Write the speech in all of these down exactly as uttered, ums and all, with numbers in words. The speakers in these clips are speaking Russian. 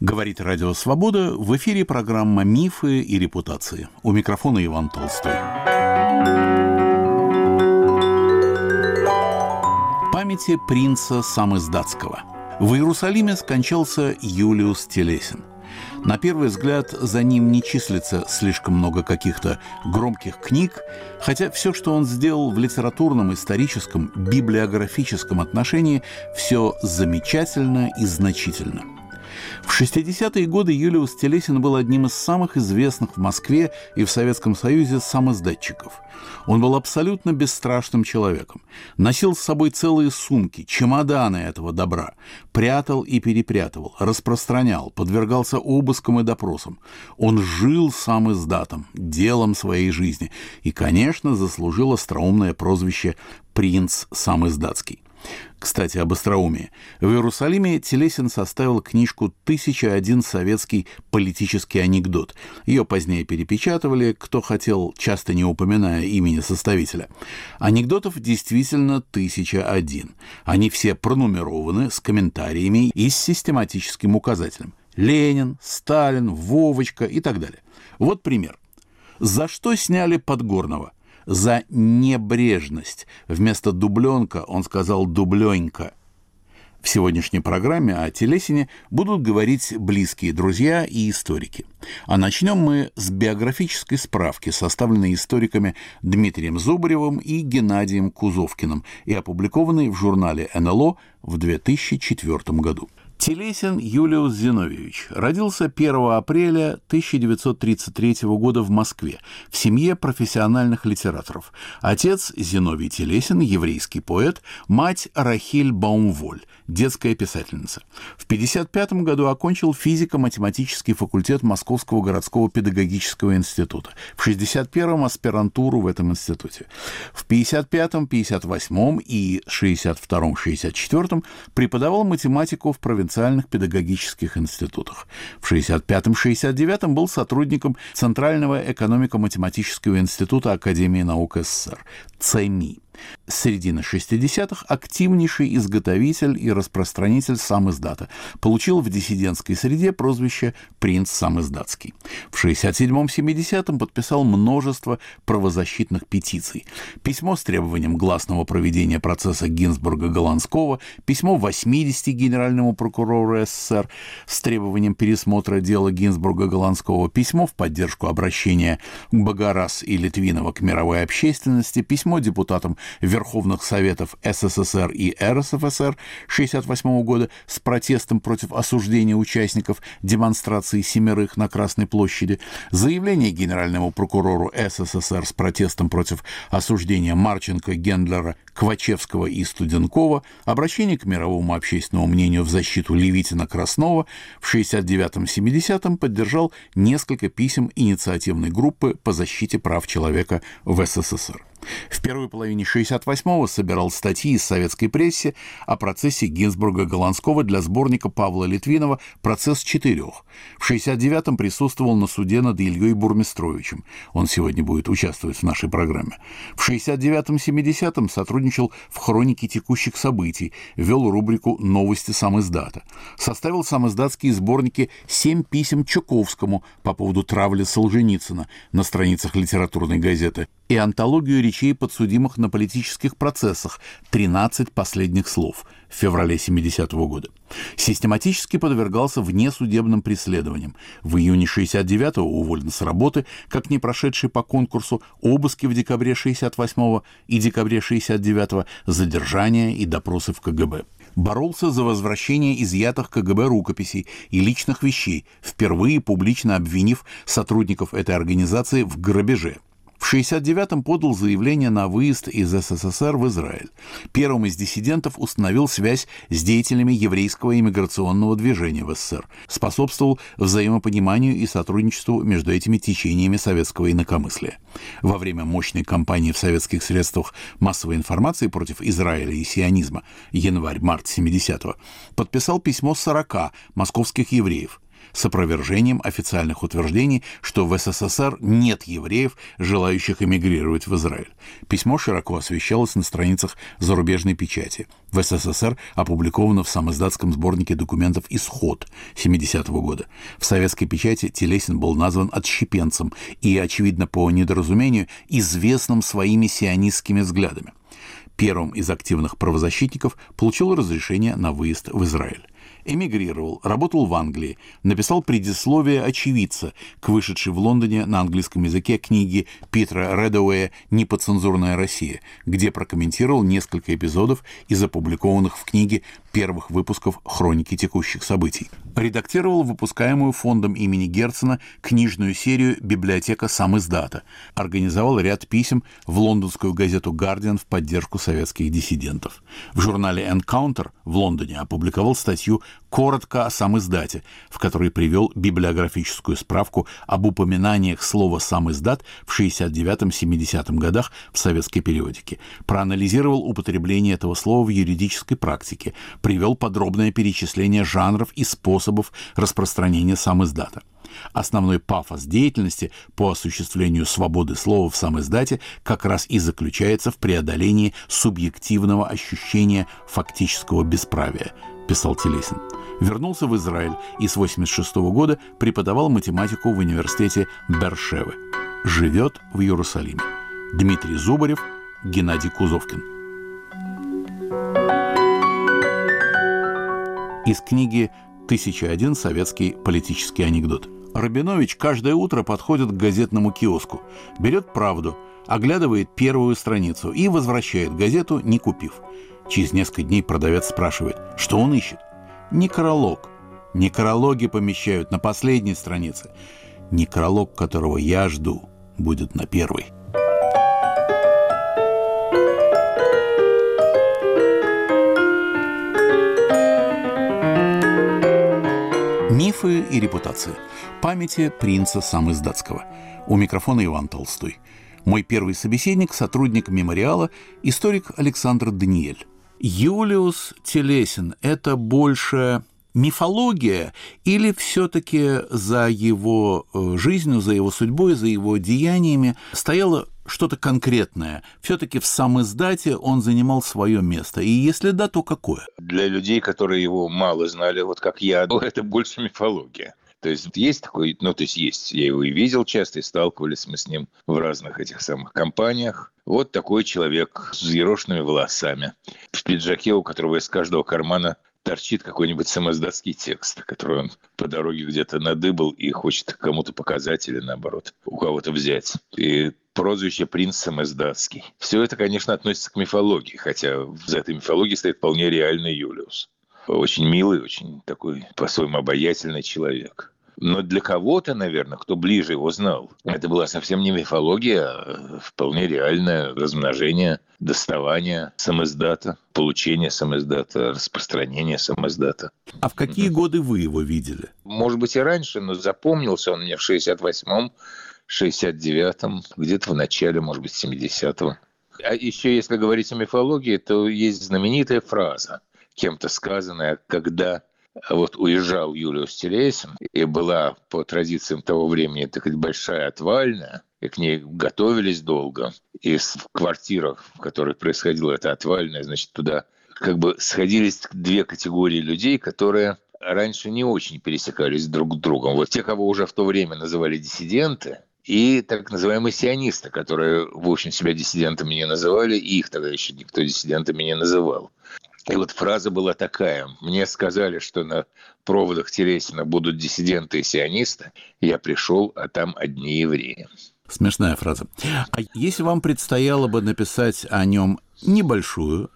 Говорит Радио Свобода, в эфире программа «Мифы и репутации». У микрофона Иван Толстой. Памяти принца Самоздатского. В Иерусалиме скончался Юлиус Телесин. На первый взгляд, за ним не числится слишком много каких-то громких книг, хотя все, что он сделал в литературном, историческом, библиографическом отношении, все замечательно и значительно. В шестидесятые годы Юлиус Телесин был одним из самых известных в Москве и в Советском Союзе самоздатчиков. Он был абсолютно бесстрашным человеком. Носил с собой целые сумки, чемоданы этого добра. Прятал и перепрятывал, распространял, подвергался обыскам и допросам. Он жил самоздатом, делом своей жизни. И, конечно, заслужил остроумное прозвище «Принц Самоздатский». Кстати, об остроумии. В Иерусалиме Телесин составил книжку «Тысяча один советский политический анекдот». Ее позднее перепечатывали, кто хотел, часто не упоминая имени составителя. Анекдотов действительно тысяча один. Они все пронумерованы с комментариями и с систематическим указателем. Ленин, Сталин, Вовочка и так далее. Вот пример. За что сняли Подгорного? За небрежность. Вместо дубленка он сказал дубленька. В сегодняшней программе о Телесине будут говорить близкие друзья и историки. А начнем мы с биографической справки, составленной историками Дмитрием Зубаревым и Геннадием Кузовкиным и опубликованной в журнале эн эл о в две тысячи четвёртом году. Телесин Юлиус Зиновьевич родился первого апреля тысяча девятьсот тридцать третьего года в Москве в семье профессиональных литераторов. Отец Зиновий Телесин, еврейский поэт, мать Рахиль Баумволь, детская писательница. В пятьдесят пятом году окончил физико-математический факультет Московского городского педагогического института. В шестьдесят первом аспирантуру в этом институте. В пятьдесят пятом, пятьдесят восьмом и шестьдесят втором, шестьдесят четвёртом преподавал математику в провинциальном педагогических институтах. В шестьдесят пятом — шестьдесят девятом был сотрудником Центрального экономико-математического института Академии наук эс эс эс эр, ЦЭМИ. С середины шестидесятых активнейший изготовитель и распространитель самиздата. Получил в диссидентской среде прозвище «Принц Самиздатский». В шестьдесят седьмом — семидесятом подписал множество правозащитных петиций. Письмо с требованием гласного проведения процесса Гинзбурга-Голландского, письмо восьмидесяти генеральному прокурору эс эс эс эр с требованием пересмотра дела Гинзбурга-Голландского, письмо в поддержку обращения Багарас и Литвинова к мировой общественности, письмо депутатам Верховных Советов эс эс эс эр и эр эс эф эс эр шестьдесят восьмого года с протестом против осуждения участников демонстрации семерых на Красной площади, заявление генеральному прокурору эс эс эс эр с протестом против осуждения Марченко, Гендлера, Квачевского и Студенкова, обращение к мировому общественному мнению в защиту Левитина-Краснова. В шестьдесят девятом — семидесятом поддержал несколько писем инициативной группы по защите прав человека в эс эс эс эр. В первой половине шестьдесят восьмого собирал статьи из советской прессы о процессе Гинзбурга-Голландского для сборника Павла Литвинова «Процесс четырех». В шестьдесят девятом присутствовал на суде над Ильей Бурмистровичем. Он сегодня будет участвовать в нашей программе. В шестьдесят девятом — семидесятом сотрудничал в хронике текущих событий, вел рубрику «Новости самиздата». Составил самиздатские сборники «Семь писем Чуковскому» по поводу травли Солженицына на страницах литературной газеты и антологию речей подсудимых на политических процессах «тринадцать последних слов» в феврале семидесятого года. Систематически подвергался внесудебным преследованиям. В июне шестьдесят девятого уволен с работы, как не прошедший по конкурсу, обыски в декабре шестьдесят восьмого и декабре шестьдесят девятого, задержания и допросы в ка гэ бэ. Боролся за возвращение изъятых ка гэ бэ рукописей и личных вещей, впервые публично обвинив сотрудников этой организации в грабеже. В шестьдесят девятом подал заявление на выезд из эс эс эс эр в Израиль. Первым из диссидентов установил связь с деятелями еврейского иммиграционного движения в эс эс эс эр, способствовал взаимопониманию и сотрудничеству между этими течениями советского инакомыслия. Во время мощной кампании в советских средствах массовой информации против Израиля и сионизма январь-март семидесятого подписал письмо сорока московских евреев. с опровержением официальных утверждений, что в СССР нет евреев, желающих эмигрировать в Израиль. Письмо широко освещалось на страницах зарубежной печати. В СССР опубликовано в самиздатском сборнике документов «Исход» семидесятого года. В советской печати Телесин был назван отщепенцем и, очевидно, по недоразумению, известным своими сионистскими взглядами. Первым из активных правозащитников получил разрешение на выезд в Израиль. Эмигрировал, работал в Англии, написал предисловие очевидца к вышедшей в Лондоне на английском языке книге Питера Редауэя «Неподцензурная Россия», где прокомментировал несколько эпизодов из опубликованных в книге первых выпусков «Хроники текущих событий». Редактировал выпускаемую фондом имени Герцена книжную серию «Библиотека самиздата». Организовал ряд писем в лондонскую газету «Гардиан» в поддержку советских диссидентов. В журнале «Энкаунтер» в Лондоне опубликовал статью «Коротко о самиздате», в которой привел библиографическую справку об упоминаниях слова «самиздат» в шестьдесят девятом — семидесятом годах в советской периодике, проанализировал употребление этого слова в юридической практике, привел подробное перечисление жанров и способов распространения самиздата. Основной пафос деятельности по осуществлению свободы слова в самиздате как раз и заключается в преодолении субъективного ощущения фактического бесправия, писал Телесин. Вернулся в Израиль и с восемьдесят шестого года преподавал математику в университете Бер-Шевы. Живет в Иерусалиме. Дмитрий Зубарев, Геннадий Кузовкин. Из книги «тысяча один советский политический анекдот». Рабинович каждое утро подходит к газетному киоску, берет «Правду», оглядывает первую страницу и возвращает газету, не купив. Через несколько дней продавец спрашивает, что он ищет. Некролог. Некрологи помещают на последней странице. Некролог, которого я жду, будет на первой. Мифы и репутация. Памяти принца самиздатского. У микрофона Иван Толстой. Мой первый собеседник – сотрудник мемориала, историк Александр Даниэль. Юлиус Телесин – это больше мифология или все-таки за его жизнью, за его судьбой, за его деяниями стояло что-то конкретное? Все-таки в самиздате он занимал свое место. И если да, то какое? Для людей, которые его мало знали, вот как я, это больше мифология. То есть есть такой, ну, то есть есть, я его и видел часто, и сталкивались мы с ним в разных этих самых компаниях. Вот такой человек с взъерошенными волосами, в пиджаке, у которого из каждого кармана торчит какой-нибудь самиздатский текст, который он по дороге где-то надыбал и хочет кому-то показать или, наоборот, у кого-то взять. И прозвище «Принц самиздатский». Все это, конечно, относится к мифологии, хотя за этой мифологией стоит вполне реальный Юлиус. Очень милый, очень такой по-своему обаятельный человек. Но для кого-то, наверное, кто ближе его знал, это была совсем не мифология, а вполне реальное размножение, доставание самиздата, получение самиздата, распространение самиздата. А в какие годы вы его видели? Может быть, и раньше, но запомнился он мне в шестьдесят восьмом, шестьдесят девятом, где-то в начале, может быть, семидесятого. А еще, если говорить о мифологии, то есть знаменитая фраза, кем-то сказанная, когда вот уезжал Юлиус Телесин, и была по традициям того времени такая большая отвальная, и к ней готовились долго. И в квартирах, в которых происходила эта отвальная, значит, туда как бы сходились две категории людей, которые раньше не очень пересекались друг с другом. Вот те, кого уже в то время называли диссиденты, и так называемые сионисты, которые, в общем, себя диссидентами не называли, и их тогда еще никто диссидентами не называл. И вот фраза была такая. Мне сказали, что на проводах Телесина будут диссиденты и сионисты. Я пришел, а там одни евреи. Смешная фраза. А если вам предстояло бы написать о нем небольшую,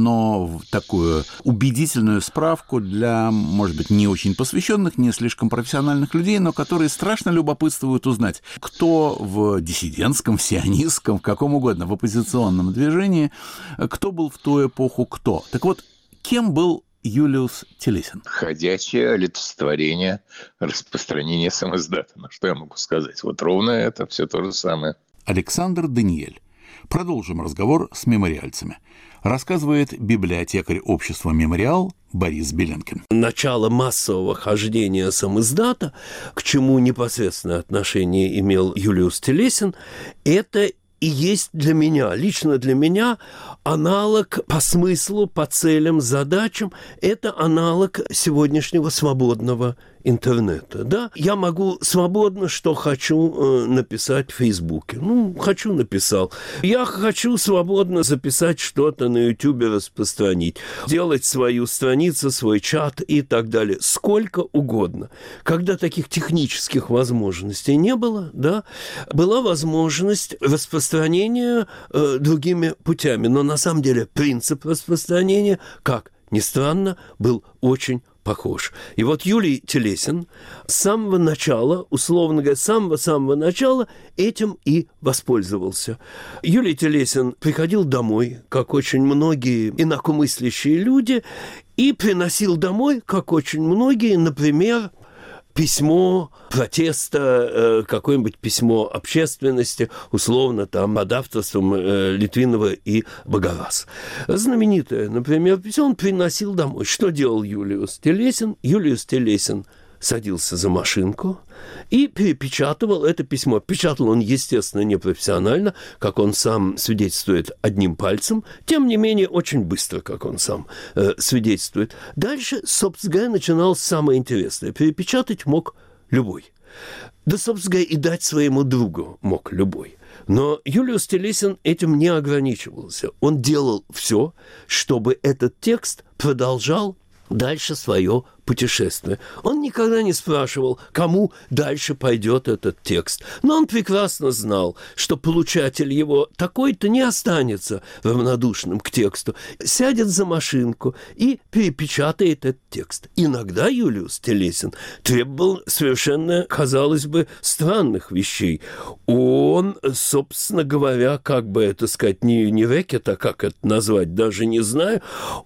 но такую убедительную справку для, может быть, не очень посвященных, не слишком профессиональных людей, но которые страшно любопытствуют узнать, кто в диссидентском, в сионистском, в каком угодно, в оппозиционном движении, кто был в ту эпоху кто. Так вот, кем был Юлиус Телесин? Ходячее олицетворение распространения самиздата. Ну, что я могу сказать? Вот ровно это все то же самое. Александр Даниэль. Продолжим разговор с мемориальцами. рассказывает библиотекарь общества «Мемориал» Борис Беленкин. Начало массового хождения самиздата, к чему непосредственное отношение имел Юлиус Телесин, это и есть для меня, лично для меня, аналог по смыслу, по целям, задачам. Это аналог сегодняшнего свободного интернета. Да? Я могу свободно, что хочу, э, написать в Фейсбуке. Ну, хочу, написал. Я хочу свободно записать что-то на Ютубе, распространить. Делать свою страницу, свой чат и так далее. Сколько угодно. Когда таких технических возможностей не было, да, была возможность распространения э, другими путями. Но на самом деле принцип распространения, как ни странно, был очень похож. И вот Юлий Телесин с самого начала, условно говоря, с самого-самого начала этим и воспользовался. Юлий Телесин приходил домой, как очень многие инакомыслящие люди, и приносил домой, как очень многие, например, письмо протеста, какое-нибудь письмо общественности, условно, там, под авторством Литвинова и Багарас. Знаменитое, например, письмо он приносил домой. Что делал Юлиус Телесин? Юлиус Телесин садился за машинку и перепечатывал это письмо. Печатал он, естественно, непрофессионально, как он сам свидетельствует, одним пальцем, тем не менее очень быстро, как он сам э, свидетельствует. Дальше, собственно говоря, начиналось самое интересное. Перепечатать мог любой. Да, собственно говоря, и дать своему другу мог любой. Но Юлиус Телесин этим не ограничивался. Он делал все, чтобы этот текст продолжал дальше свое путешествие. Он никогда не спрашивал, кому дальше пойдет этот текст. Но он прекрасно знал, что получатель его такой-то не останется равнодушным к тексту, сядет за машинку и перепечатает этот текст. Иногда Юлиус Телесин требовал совершенно, казалось бы, странных вещей. Он, собственно говоря, как бы это сказать, не, не рэкет, а как это назвать, даже не знаю,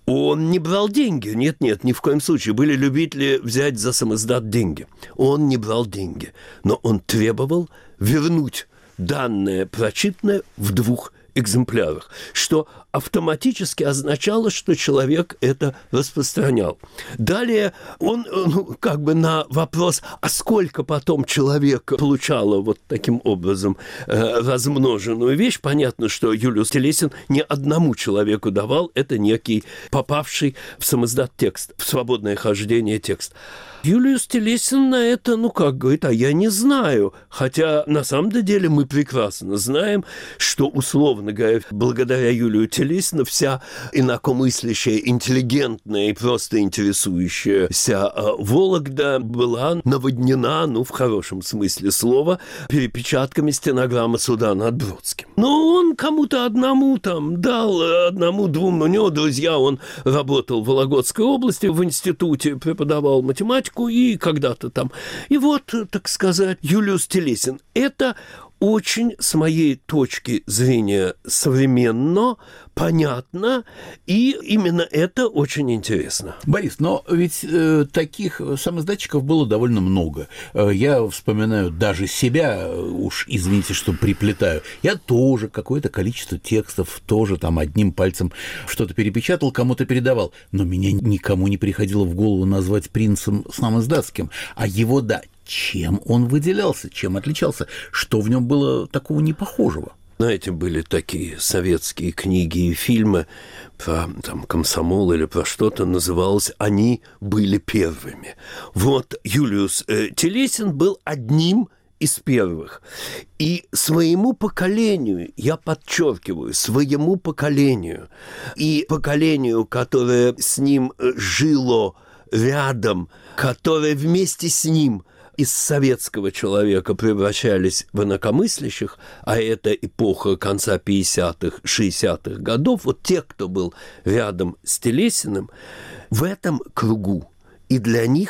он не брал деньги. Нет-нет, ни в коем случае. Были любители взять за самиздат деньги. Он не брал деньги, но он требовал вернуть данное прочитанное в двух экземплярах, что автоматически означало, что человек это распространял. Далее он, ну, как бы на вопрос, а сколько потом человек получало вот таким образом э, размноженную вещь, понятно, что Юлиус Телесин не одному человеку давал, это некий попавший в самиздат текст, в свободное хождение текст. Юлиус Телесин на это, ну как, говорит, а я не знаю. Хотя на самом деле мы прекрасно знаем, что, условно говоря, благодаря Юлию Телесину вся инакомыслящая, интеллигентная и просто интересующаяся Вологда была наводнена, ну в хорошем смысле слова, перепечатками стенограммы суда над Бродским. Но он кому-то одному там дал, одному-двум, у него друзья, он работал в Вологодской области, в институте преподавал математику, и когда-то там. И вот, так сказать, Юлиус Телесин. Это очень, с моей точки зрения, современно, понятно, и именно это очень интересно. Борис, но ведь э, таких самиздатчиков было довольно много. Э, я вспоминаю даже себя, уж извините, что приплетаю. Я тоже какое-то количество текстов тоже там одним пальцем что-то перепечатал, кому-то передавал. Но меня никому не приходило в голову назвать принцем самиздатским. А его, да, чем он выделялся, чем отличался, что в нем было такого непохожего? Знаете, были такие советские книги и фильмы про там, комсомол или про что-то, называлось «Они были первыми». Вот Юлиус э, Телесин был одним из первых. И своему поколению, я подчеркиваю, своему поколению, и поколению, которое с ним жило рядом, которое вместе с ним из советского человека превращались в инакомыслящих, а это эпоха конца пятидесятых, шестидесятых годов, вот те, кто был рядом с Телесиным, в этом кругу, и для них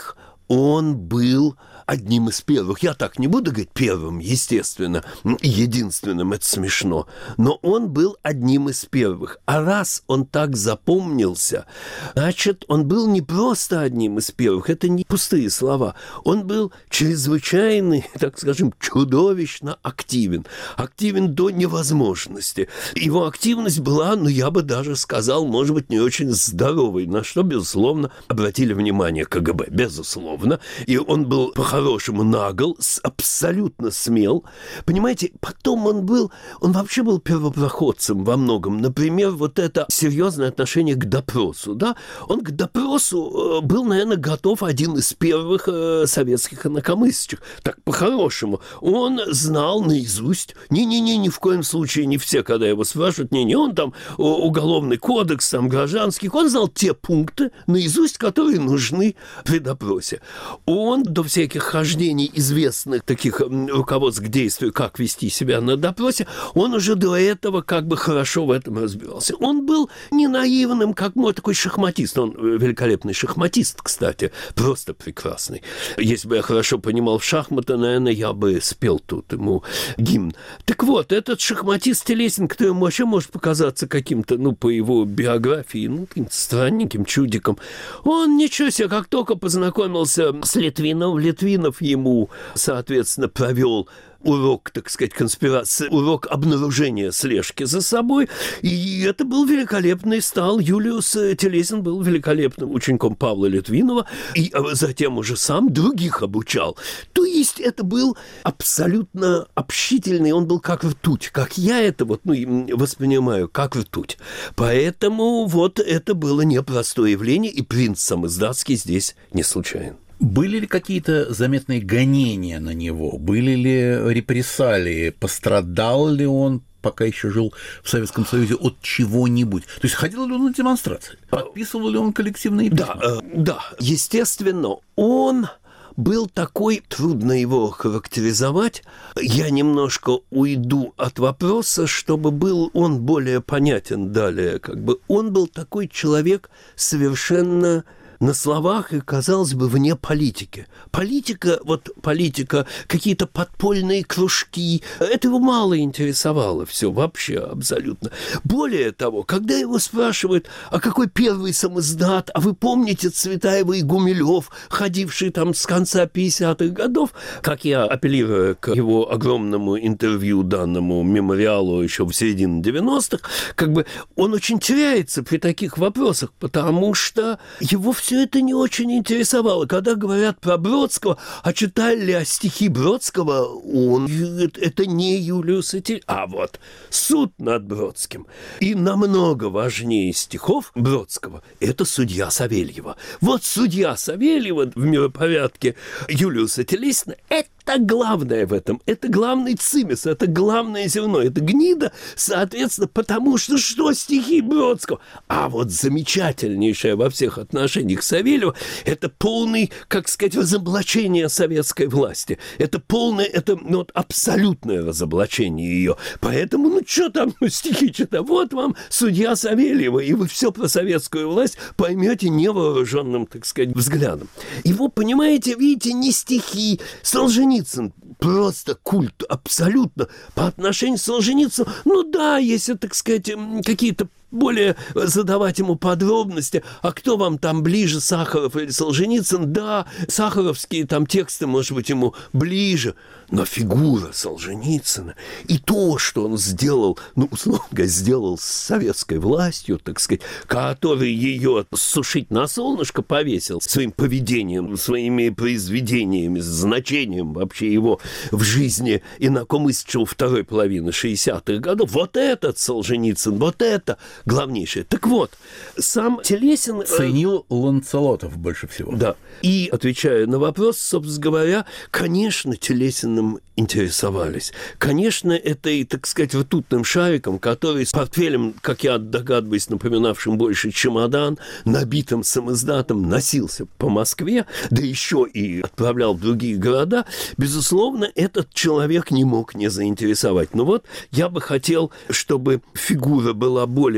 он был одним из первых. Я так не буду говорить первым, естественно, единственным, это смешно. Но он был одним из первых. А раз он так запомнился, значит, он был не просто одним из первых. Это не пустые слова. Он был чрезвычайно, так скажем, чудовищно активен. Активен до невозможности. Его активность была, ну, я бы даже сказал, может быть, не очень здоровой, на что, безусловно, обратили внимание КГБ, безусловно. И он был по-хорошему нагл, абсолютно смел. Понимаете, потом он был, он вообще был первопроходцем во многом. Например, вот это серьезное отношение к допросу, да? Он к допросу был, наверное, готов один из первых э, советских инакомыслящих. Так, по-хорошему. Он знал наизусть, не-не-не, ни в коем случае не все, когда его спрашивают, не-не, он там уголовный кодекс, там гражданский, он знал те пункты наизусть, которые нужны при допросе. Он до всяких хождений известных таких руководств к действию, как вести себя на допросе, он уже до этого как бы хорошо в этом разбирался. Он был не наивным, как мой такой шахматист. Он великолепный шахматист, кстати, просто прекрасный. Если бы я хорошо понимал в шахматы, наверное, я бы спел тут ему гимн. Так вот, этот шахматист Телесин, кто ему вообще может показаться каким-то, ну, по его биографии, ну, каким-то странненьким чудиком, он ничего себе, как только познакомился с Литвиновым, Литвинов ему, соответственно, провел урок, так сказать, конспирации, урок обнаружения слежки за собой. И это был великолепный стал. Юлиус Телесин был великолепным учеником Павла Литвинова. И затем уже сам других обучал. То есть это был абсолютно общительный. Он был как ртуть. Как я это вот, ну, воспринимаю, как ртуть. Поэтому вот это было непростое явление. И принц Самоздатский здесь не случайен. Были ли какие-то заметные гонения на него? Были ли репрессалии? Пострадал ли он, пока еще жил в Советском Союзе, от чего-нибудь? То есть ходил ли он на демонстрации? Подписывал ли он коллективные письма? Да, э, да, естественно, он был такой, трудно его характеризовать. Я немножко уйду от вопроса, чтобы был он более понятен далее. Как бы он был такой человек совершенно на словах и, казалось бы, вне политики. Политика, вот политика, какие-то подпольные кружки, это его мало интересовало все вообще абсолютно. Более того, когда его спрашивают, а какой первый самиздат, а вы помните Цветаева и Гумилев, ходившие там с конца пятидесятых годов, как я, апеллируя к его огромному интервью, данному мемориалу еще в середине девяностых, как бы он очень теряется при таких вопросах, потому что его все Все это не очень интересовало. Когда говорят про Бродского, а читали ли стихи Бродского, он, это не Юлиус Телесин, а вот суд над Бродским. И намного важнее стихов Бродского – это судья Савельева. Вот судья Савельева в миропорядке Юлиуса Телесина – это Это главное в этом, это главный цимис, это главное зерно, это гнида, соответственно, потому что что стихи Бродского? А вот замечательнейшее во всех отношениях Савельева – это полный, как сказать, разоблачение советской власти. Это полное, это ну, вот, абсолютное разоблачение ее. Поэтому, ну что там стихи читать? Вот вам судья Савельева, и вы все про советскую власть поймете невооруженным, так сказать, взглядом. Его, понимаете, видите, не стихи, Солженицын, просто культ абсолютно по отношению к Солженицыну. Ну да, если, так сказать, какие-то более задавать ему подробности, а кто вам там ближе, Сахаров или Солженицын? Да, сахаровские там тексты, может быть, ему ближе, но фигура Солженицына и то, что он сделал, ну, условно говоря, сделал с советской властью, так сказать, который ее сушить на солнышко повесил своим поведением, своими произведениями, значением вообще его в жизни инакомыслящего второй половины шестидесятых годов. Вот этот Солженицын, вот это главнейшее. Так вот, сам Телесин ценил Ланцелотов больше всего. Да. И, отвечая на вопрос, собственно говоря, конечно, Телесиным интересовались. Конечно, это и, так сказать, ртутным шариком, который с портфелем, как я догадываюсь, напоминавшим больше чемодан, набитым самиздатом, носился по Москве, да еще и отправлял в другие города, безусловно, этот человек не мог не заинтересовать. Но вот я бы хотел, чтобы фигура была более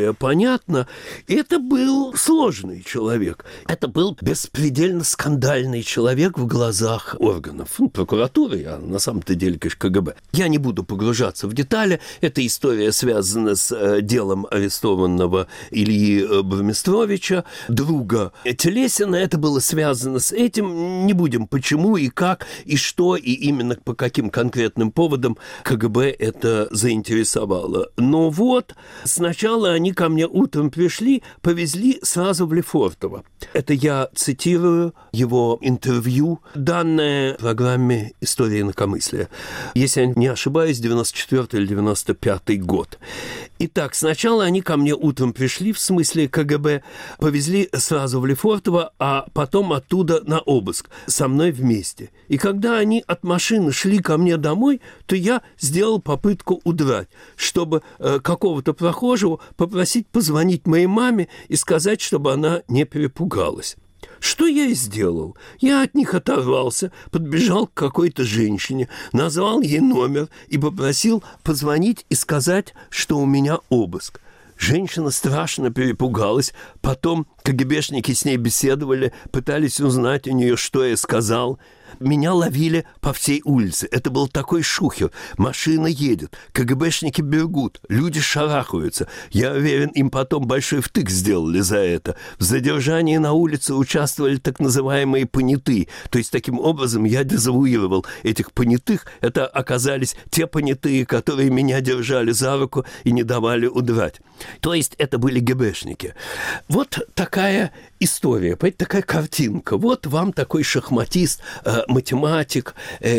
более понятно, это был сложный человек. Это был беспредельно скандальный человек в глазах органов. Ну, прокуратуры, а на самом-то деле, конечно, ка гэ бэ. Я не буду погружаться в детали. Эта история связана с э, делом арестованного Ильи Бурмистровича, друга Телесина. Это было связано с этим. Не будем почему и как, и что, и именно по каким конкретным поводам ка гэ бэ это заинтересовало. Но вот сначала они ко мне утром пришли, повезли сразу в Лефортово. Это я цитирую его интервью, данное в программе «История инакомыслия». Если я не ошибаюсь, девяносто четвёртый или девяносто пятый год. Итак, сначала они ко мне утром пришли, в смысле ка гэ бэ, повезли сразу в Лефортово, а потом оттуда на обыск со мной вместе. И когда они от машины шли ко мне домой, то я сделал попытку удрать, чтобы э, какого-то прохожего попросить позвонить моей маме и сказать, чтобы она не перепугалась. Что я и сделал. Я от них оторвался, подбежал к какой-то женщине, назвал ей номер и попросил позвонить и сказать, что у меня обыск. Женщина страшно перепугалась. Потом ка гэ бэшники с ней беседовали, пытались узнать у нее, что я сказал. Меня ловили по всей улице. Это был такой шухер. Машина едет, ка гэ бэшники бегут, люди шарахаются. Я уверен, им потом большой втык сделали за это. В задержании на улице участвовали так называемые понятые. То есть, таким образом, я дезавуировал этих понятых. Это оказались те понятые, которые меня держали за руку и не давали удрать. То есть, это были гэ бэшники. Вот такая история, такая картинка. Вот вам такой шахматист, математик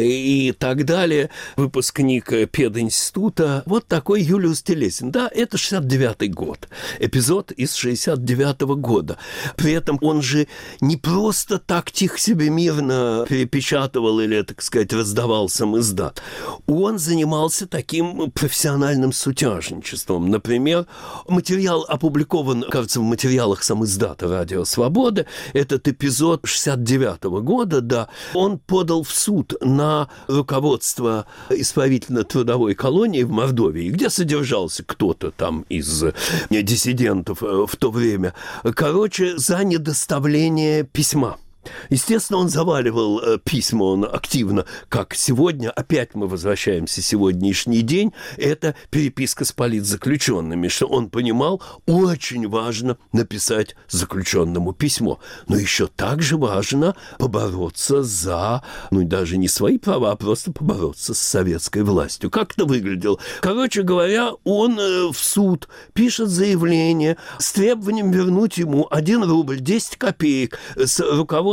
и так далее, выпускник пединститута. Вот такой Юлиус Телесин. Да, это шестьдесят девятый год. Эпизод из шестьдесят девятого года. При этом он же не просто так тихо себе мирно перепечатывал или, так сказать, раздавал самиздат. Он занимался таким профессиональным сутяжничеством. Например, материал опубликован, кажется, в материалах самиздата «Радио Свобода». Этот эпизод шестьдесят девятого года, да, он подал в суд на руководство исправительно-трудовой колонии в Мордовии, где содержался кто-то там из диссидентов в то время. Короче, за недоставление письма. Естественно, он заваливал э, письма, он активно, как сегодня, опять мы возвращаемся в сегодняшний день, это переписка с политзаключенными, что он понимал, очень важно написать заключенному письмо, но еще также важно побороться за, ну, даже не свои права, а просто побороться с советской властью. Как это выглядело? Короче говоря, он э, в суд пишет заявление с требованием вернуть ему один рубль десять копеек с руководством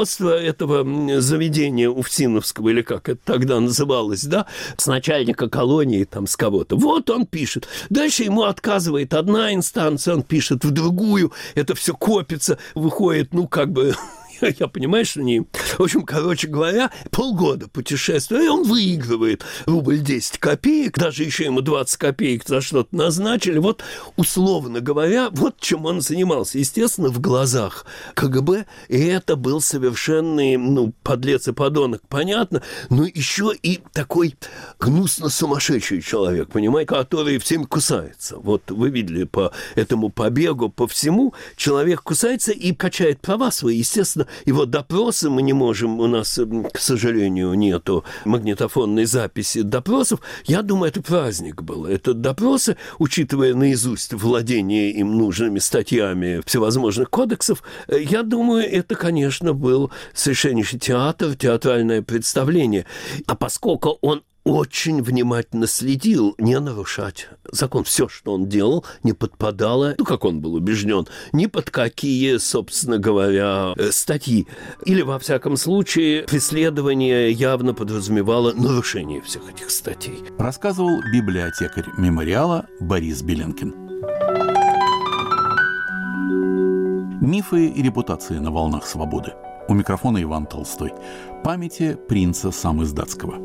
этого заведения Уфсиновского, или как это тогда называлось, да, с начальника колонии, там, с кого-то. Вот он пишет. Дальше ему отказывает одна инстанция, он пишет в другую, это все копится, выходит, ну, как бы... Я понимаю, что не... В общем, короче говоря, полгода путешествия, и он выигрывает рубль десять копеек, даже еще ему двадцать копеек за что-то назначили. Вот, условно говоря, вот чем он занимался. Естественно, в глазах ка гэ бэ, и это был совершенный, ну, подлец и подонок, понятно, но еще и такой гнусно сумасшедший человек, понимаете, который всем кусается. Вот вы видели по этому побегу, по всему, человек кусается и качает права свои, естественно. Его допросы мы не можем, у нас, к сожалению, нету магнитофонной записи допросов. Я думаю, это праздник был. Это допросы, учитывая наизусть владение им нужными статьями всевозможных кодексов, я думаю, это, конечно, был совершеннейший театр, театральное представление. А поскольку он очень внимательно следил не нарушать закон. Все, что он делал, не подпадало, ну, как он был убежден, ни под какие, собственно говоря, статьи. Или, во всяком случае, преследование явно подразумевало нарушение всех этих статей. Рассказывал библиотекарь мемориала Борис Беленкин. Мифы и репутации на волнах свободы. У микрофона Иван Толстой. Памяти принца Самиздатского.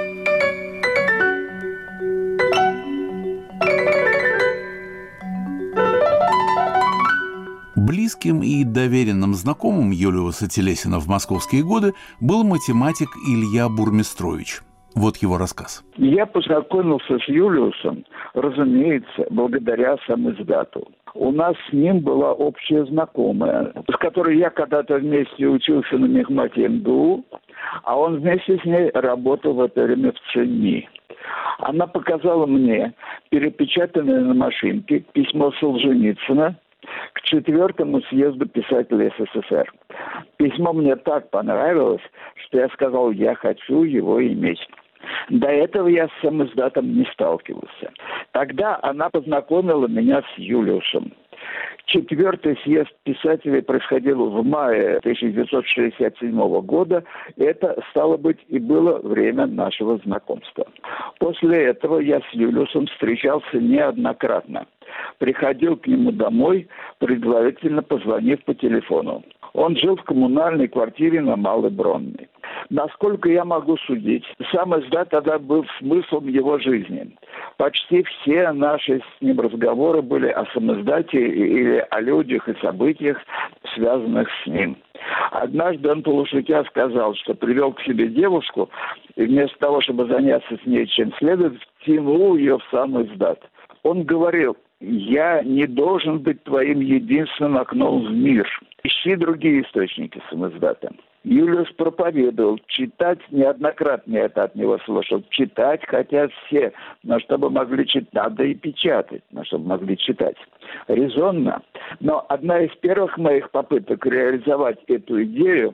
Близким и доверенным знакомым Юлиуса Телесина в московские годы был математик Илья Бурмистрович. Вот его рассказ. Я познакомился с Юлиусом, разумеется, благодаря самиздату. У нас с ним была общая знакомая, с которой я когда-то вместе учился на мехмате эм гэ у, а он вместе с ней работал в это время в ЦЕНИ. Она показала мне перепечатанное на машинке письмо Солженицына к четвертому съезду писателей эс эс эс эр. Письмо мне так понравилось, что я сказал, я хочу его иметь. До этого я с самиздатом не сталкивался. Тогда она познакомила меня с Юлиусом. Четвертый съезд писателей происходил в мае тысяча девятьсот шестьдесят седьмого года. Это, стало быть, и было время нашего знакомства. После этого я с Юлиусом встречался неоднократно. Приходил к нему домой, предварительно позвонив по телефону. Он жил в коммунальной квартире на Малой Бронной. Насколько я могу судить, самиздат тогда был смыслом его жизни. Почти все наши с ним разговоры были о самиздате или о людях и событиях, связанных с ним. Однажды он полушутя сказал, что привел к себе девушку, и вместо того, чтобы заняться с ней чем следует, втянул ее в самиздат. Он говорил, я не должен быть твоим единственным окном в мир. Ищи другие источники самиздата. Юлиус проповедовал, читать, неоднократно я это от него слышал, читать хотят все, но чтобы могли читать, надо и печатать, но чтобы могли читать. Резонно. Но одна из первых моих попыток реализовать эту идею,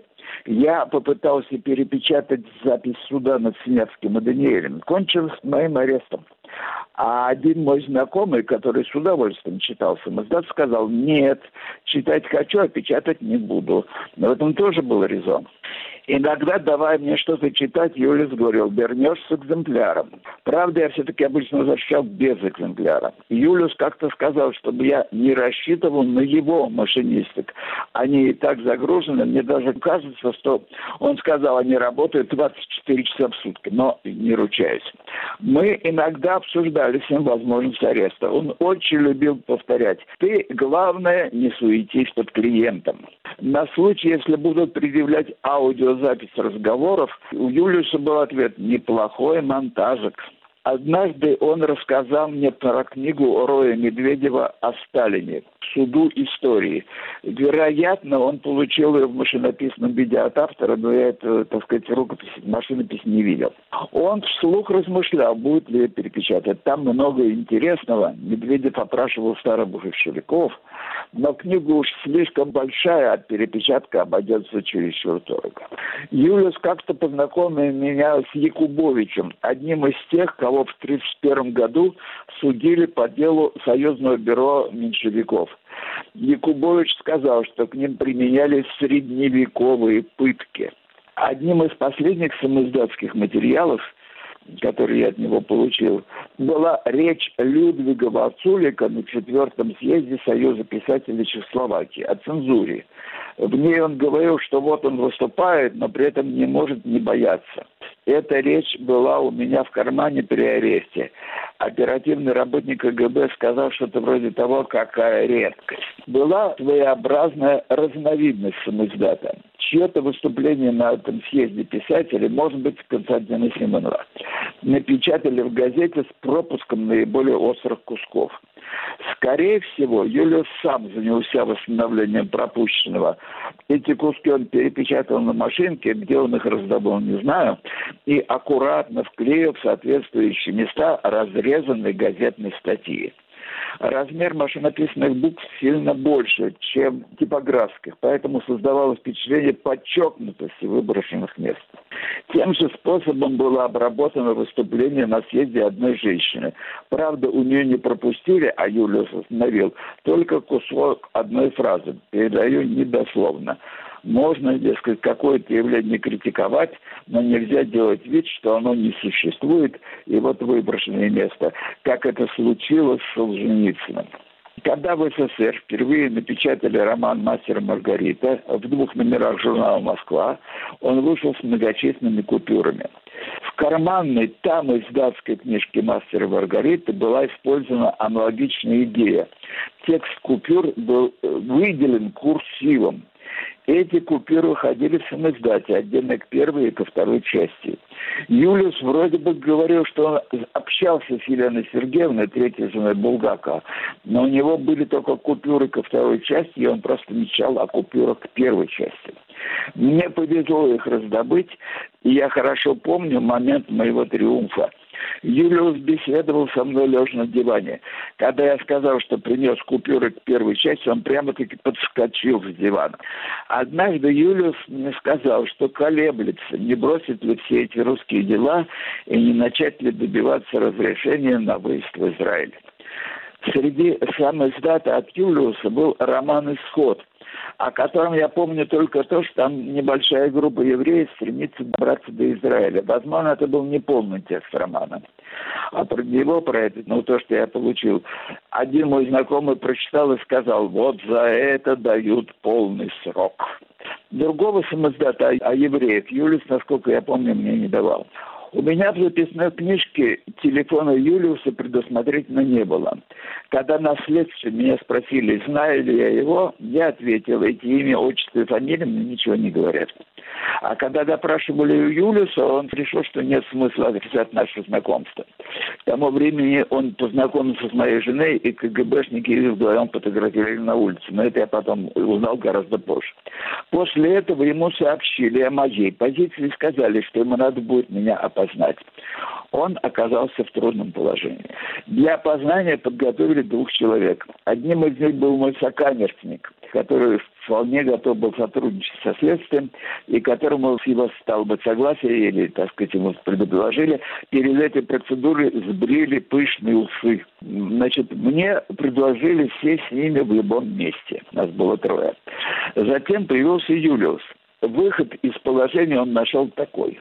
я попытался перепечатать запись суда над Синявским и Даниэлем. Кончилось моим арестом. А один мой знакомый, который с удовольствием читал самиздат, сказал, нет, читать хочу, а печатать не буду. Но в этом тоже был резон. Иногда, давая мне что-то читать, Юлиус говорил, вернешь с экземпляром. Правда, я все-таки обычно возвращал без экземпляра. Юлиус как-то сказал, чтобы я не рассчитывал на его машинисток. Они и так загружены. Мне даже кажется, что он сказал, они работают двадцать четыре часа в сутки, но не ручаюсь. Мы иногда обсуждали с ним возможность ареста. Он очень любил повторять, ты, главное, не суетись под клиентом. На случай, если будут предъявлять аудиозапись разговоров, у Юлиуса был ответ «неплохой монтажик». Однажды он рассказал мне про книгу Роя Медведева о Сталине «Суду истории». Вероятно, он получил ее в машинописном виде от автора, но я это, так сказать, рукопись, машинопись не видел. Он вслух размышлял, будет ли ее перепечатать. Там много интересного. Медведев опрашивал старобожевщиков, но книга уж слишком большая, а перепечатка обойдется чересчур дорого. Юлиус как-то познакомил меня с Якубовичем, одним из тех, кого в тридцать первом году судили по делу Союзного бюро меньшевиков. Якубович сказал, что к ним применялись средневековые пытки. Одним из последних самиздатских материалов, который я от него получил, была речь Людвига Вацулика на четвертом съезде Союза писателей Чехословакии о цензуре. В ней он говорил, что вот он выступает, но при этом не может не бояться. Эта речь была у меня в кармане при аресте. Оперативный работник ка гэ бэ сказал что-то вроде того, какая редкость. Была своеобразная разновидность самиздата. Чье-то выступление на этом съезде писателей, может быть, Константина Симонова, напечатали в газете с пропуском наиболее острых кусков. Скорее всего, Юлиус сам занялся восстановлением пропущенного. Эти куски он перепечатал на машинке, где он их раздобыл, не знаю, и аккуратно вклеил в соответствующие места разрезанной газетной статьи. Размер машинописных букв сильно больше, чем типографских, поэтому создавалось впечатление подчеркнутости выброшенных мест. Тем же способом было обработано выступление на съезде одной женщины. Правда, у нее не пропустили, а Юлиус остановил только кусок одной фразы. Передаю недословно. Можно, дескать, какое-то явление критиковать, но нельзя делать вид, что оно не существует, и вот выброшенное место, как это случилось с Солженицыным. Когда в эс эс эс эр впервые напечатали роман «Мастер и Маргарита» в двух номерах журнала «Москва», он вышел с многочисленными купюрами. В карманной там издатской книжке «Мастер и Маргарита» была использована аналогичная идея. Текст купюр был выделен курсивом. Эти купюры уходили в самоиздате, отдельно к первой и ко второй части. Юлиус вроде бы говорил, что он общался с Еленой Сергеевной, третьей женой Булгакова, но у него были только купюры ко второй части, и он просто мечтал о купюрах к первой части. Мне повезло их раздобыть, и я хорошо помню момент моего триумфа. Юлиус беседовал со мной лежа на диване. Когда я сказал, что принес купюры к первой части, он прямо-таки подскочил с дивана. Однажды Юлиус мне сказал, что колеблется, не бросит ли все эти русские дела и не начать ли добиваться разрешения на выезд в Израиль. Среди самоиздата от Юлиуса был роман «Исход», о котором я помню только то, что там небольшая группа евреев стремится добраться до Израиля. Возможно, это был не полный текст романа. А про него, про это, ну, то, что я получил, один мой знакомый прочитал и сказал: вот за это дают полный срок. Другого самоиздата о, о евреях Юлиус, насколько я помню, мне не давал. У меня в записной книжке телефона Юлиуса предусмотрительно не было. Когда на следствии меня спросили, знаю ли я его, я ответил: эти имя, отчество и фамилия мне ничего не говорят. А когда допрашивали Юлиуса, он решил, что нет смысла отрицать наше знакомство. К тому времени он познакомился с моей женой, и КГБшники их вдвоем фотографировали на улице. Но это я потом узнал гораздо позже. После этого ему сообщили о моей позиции и сказали, что ему надо будет меня опознать. Он оказался в трудном положении. Для опознания подготовили двух человек. Одним из них был мой сокамерник, который вполне готов был сотрудничать со следствием, и которому с его, стало быть, согласия, или, так сказать, ему предложили, перед этой процедурой сбрили пышные усы. Значит, мне предложили сесть с ними в любом месте. Нас было трое. Затем появился Юлиус. Выход из положения он нашел такой: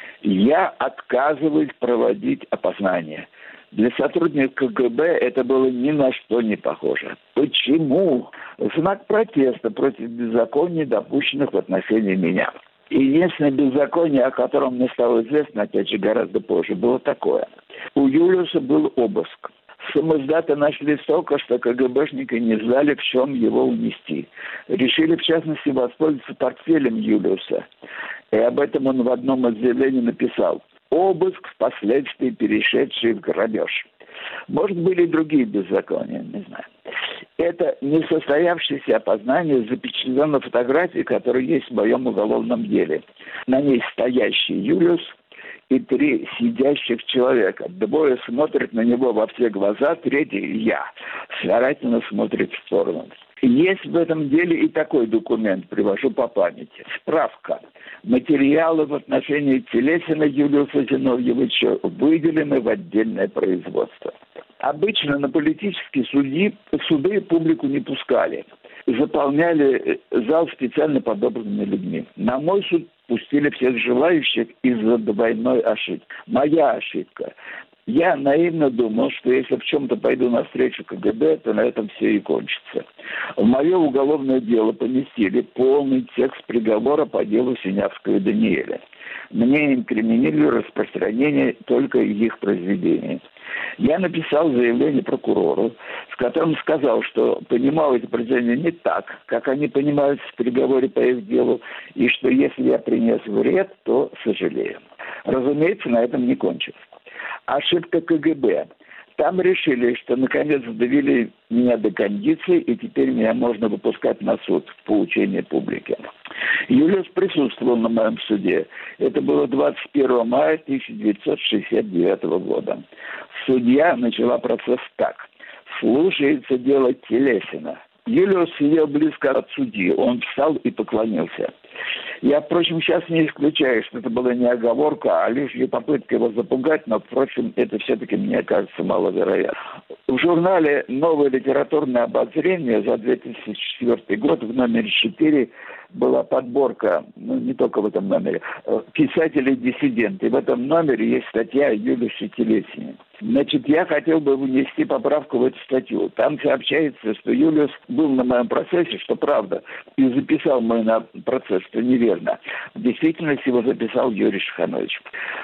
я отказываюсь проводить опознание. Для сотрудников КГБ это было ни на что не похоже. Почему? Знак протеста против беззаконий, допущенных в отношении меня. И единственное беззаконие, о котором мне стало известно, опять же, гораздо позже, было такое. У Юлиуса был обыск. Самоиздата нашли столько, что КГБшники не знали, в чем его унести. Решили, в частности, воспользоваться портфелем Юлиуса. И об этом он в одном из заявлений написал: обыск, впоследствии перешедший в грабеж. Может, были и другие беззакония, не знаю. Это несостоявшееся опознание запечатлено на фотографии, которая есть в моем уголовном деле. На ней стоящий Юлиус и три сидящих человека. Двое смотрят на него во все глаза, третий, я, старательно смотрит в сторону. Есть в этом деле и такой документ, привожу по памяти. Справка. Материалы в отношении Телесина Юлиуса Зиновьевича выделены в отдельное производство. Обычно на политические суды, суды публику не пускали. Заполняли зал специально подобранными людьми. На мой суд пустили всех желающих из-за двойной ошибки. Моя ошибка. Я наивно думал, что если в чем-то пойду навстречу КГБ, то на этом все и кончится. В мое уголовное дело поместили полный текст приговора по делу Синявского и Даниэля. Мне инкриминировали распространение только их произведений. Я написал заявление прокурору, в котором сказал, что понимал эти произведения не так, как они понимают в приговоре по их делу, и что если я принес вред, то сожалею. Разумеется, на этом не кончилось. Ошибка КГБ. Там решили, что наконец довели меня до кондиции, и теперь меня можно выпускать на суд в поучение публики. Юлиус присутствовал на моем суде. Это было двадцать первого мая тысяча девятьсот шестьдесят девятого года. Судья начала процесс так. Слушается дело Телесина. Юлиус сидел близко от судьи. Он встал и поклонился. Я, впрочем, сейчас не исключаю, что это была не оговорка, а лишь ее попытка его запугать, но, впрочем, это все-таки, мне кажется, маловероятно. В журнале «Новое литературное обозрение» за две тысячи четвёртый год в номере четыре была подборка, ну, не только в этом номере, писатели-диссиденты. В этом номере есть статья о Юлиусе Телесине. Значит, я хотел бы внести поправку в эту статью. Там сообщается, что Юлиус был на моем процессе, что правда, и записал мой на процесс, что неверно. В действительности его записал Юрий Шиханович.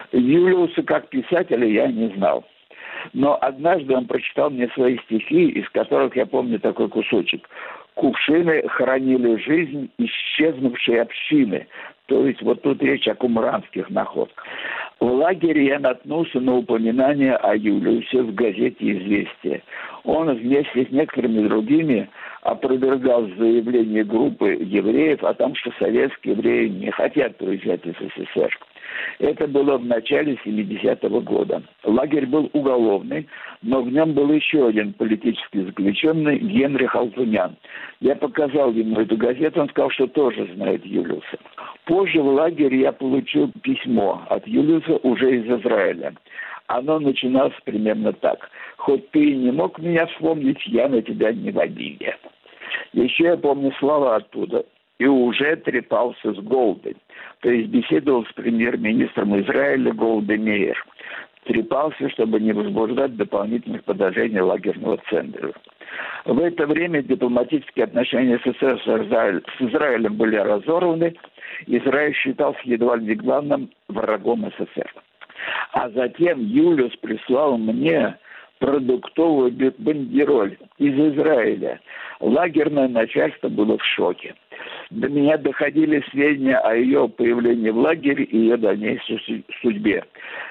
Юлиуса как писателя я не знал. Но однажды он прочитал мне свои стихи, из которых я помню такой кусочек. Кувшины хранили жизнь исчезнувшей общины. То есть вот тут речь о кумранских находках. В лагере я наткнулся на упоминание о Юлиусе в газете «Известия». Он вместе с некоторыми другими опровергал заявление группы евреев о том, что советские евреи не хотят приезжать из СССР. Это было в начале семидесятого года. Лагерь был уголовный, но в нем был еще один политический заключенный, Генрих Алтунян. Я показал ему эту газету, он сказал, что тоже знает Юлиуса. Позже в лагере я получил письмо от Юлиуса уже из Израиля. Оно начиналось примерно так. «Хоть ты и не мог меня вспомнить, я на тебя не в обиде». Еще я помню слова оттуда. «И уже трепался с Голдой». То есть беседовал с премьер-министром Израиля Голдой Меир. Трепался, чтобы не возбуждать дополнительных подозрений лагерного центра. В это время дипломатические отношения СССР с Израилем были разорваны. Израиль считался едва ли не главным врагом СССР. А затем Юлиус прислал мне продуктовую бандероль из Израиля. Лагерное начальство было в шоке. До меня доходили сведения о ее появлении в лагере и ее дальнейшей судьбе.